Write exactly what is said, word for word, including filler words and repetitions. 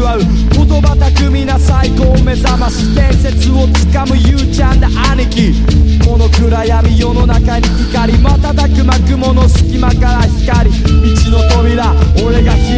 味わう言葉巧みな最高を目覚まし伝説をつかむゆうちゃんだ兄貴この暗闇世の中に怒り瞬くま雲の隙間から光道の扉俺が開